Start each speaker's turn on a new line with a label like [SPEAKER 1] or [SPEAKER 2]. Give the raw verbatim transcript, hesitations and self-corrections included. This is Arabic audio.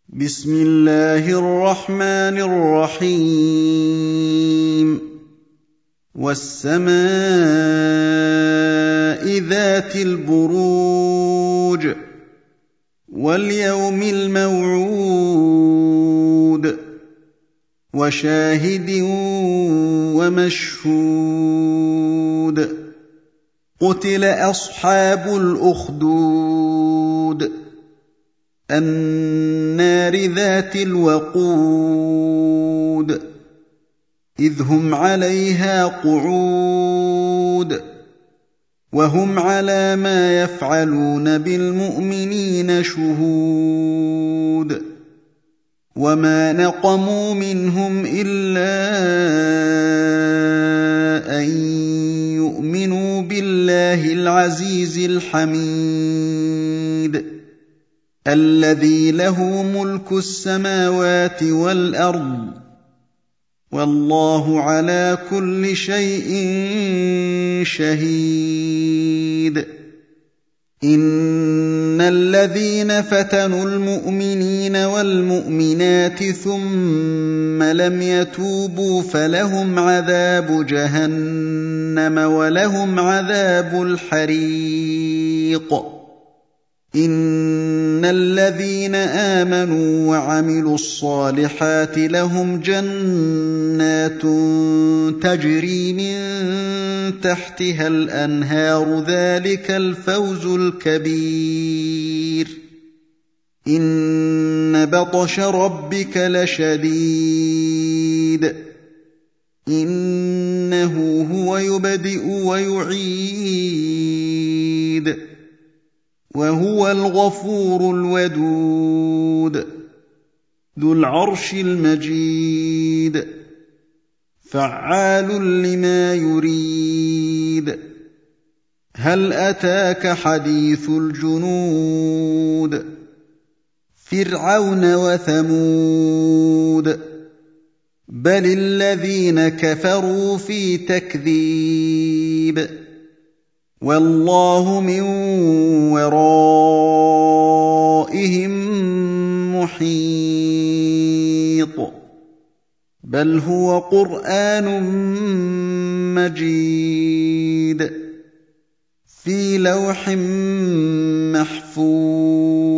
[SPEAKER 1] بسم الله الرحمن الرحيم والسماء ذات البروج واليوم الموعود وشاهد ومشهود قتل أصحاب الأخدود النار ذات الوقود إذ هم عليها قعود وهم على ما يفعلون بالمؤمنين شهود وما نقموا منهم إلا أن يؤمنوا بالله العزيز الحميد الذي له ملك السماوات والأرض والله على كل شيء شهيد إن الذين فتنوا المؤمنين والمؤمنات ثم لم يتوبوا فلهم عذاب جهنم ولهم عذاب الحريق إن الذين آمنوا وعملوا الصالحات لهم جنات تجري من تحتها الأنهار ذلك الفوز الكبير إن بطش ربك لشديد إنه هو يبدئ ويعيد وهو الغفور الودود ذو العرش المجيد فعال لما يريد هل أتاك حديث الجنود فرعون وثمود بل الذين كفروا في تكذيب والله من ورائهم محيط بل هو قرآن مجيد في لوح محفوظ